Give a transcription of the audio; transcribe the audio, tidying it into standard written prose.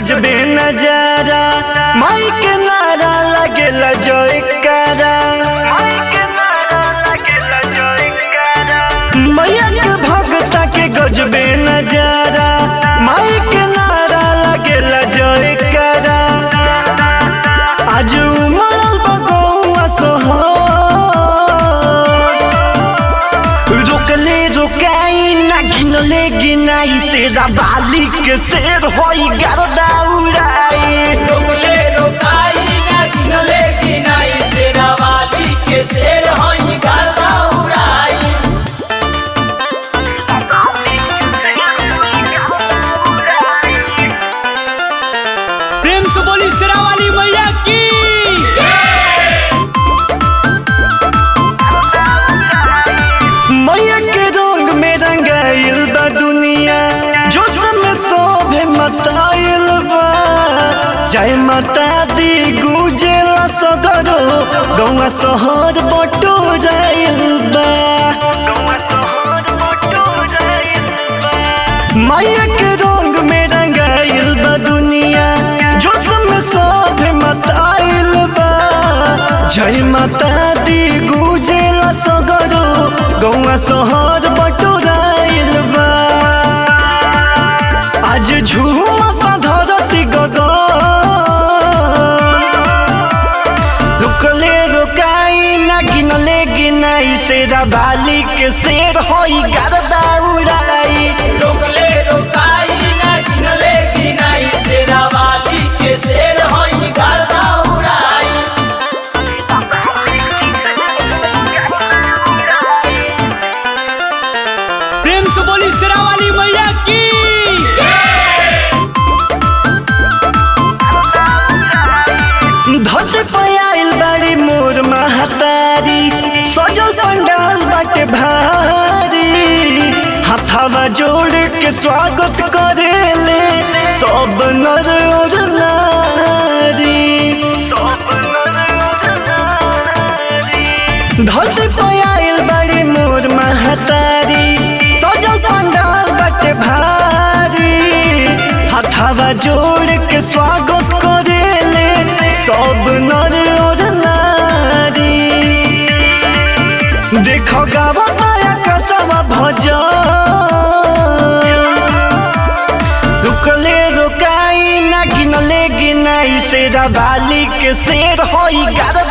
गजबे नजारा माई के नारा लगेला जयकारा मैया के भगता के गजबे नजारा माई के नारा लगेला जयकारा आज उमड़ल बगौआ सोहर रोकले रोकाई ना गिनले गिनाई शेरा बाली के शेर होई गर्दा उड़ाई रोकले रोकाई ना गिनले गिनाई शेरा वाली के शेर होई गर्दा उड़ाई। प्रेम से बोली शेरा वाली मैया की मैया के रंग में रंगाइल बा दुनिया जो समय शोभे मताइल बा जय माता दी गुजेला सगरो गौआ शहर बटो जाइल बा मैया के रंग में रंगाइल बा दुनिया जो समय शोभे मताइल बा जय माता दी गुजेला सगरो गौआ शहर बटोराइल बा आज झूमता धरती गगन रुकले रोकाई ना गिनले गिनाई शेरा बाली के शेर होई गर्दा उड़ाई रोकले रोकाई ना गिनले गिनाई शेरा वाली के शेर होई गर्दा उड़ाई। प्रेम से बोली शेरा वाली मैया की धरती पे आइल बाड़ी मोर महतारी सजल पंडाल बाटे भारी हाथवा जोड़ के स्वागत करेले सब नर और नारी धरती पे आइल बाड़ी मोर महतारी सजल पंडाल बाटे भारी हाथवा जोड़ के स्वागत करेले सब नर और नारी देखो गावा माया कसवा भजन रुकले रोकाई ना गिनले गिनाई शेरा बाली के शेर होई गर्दा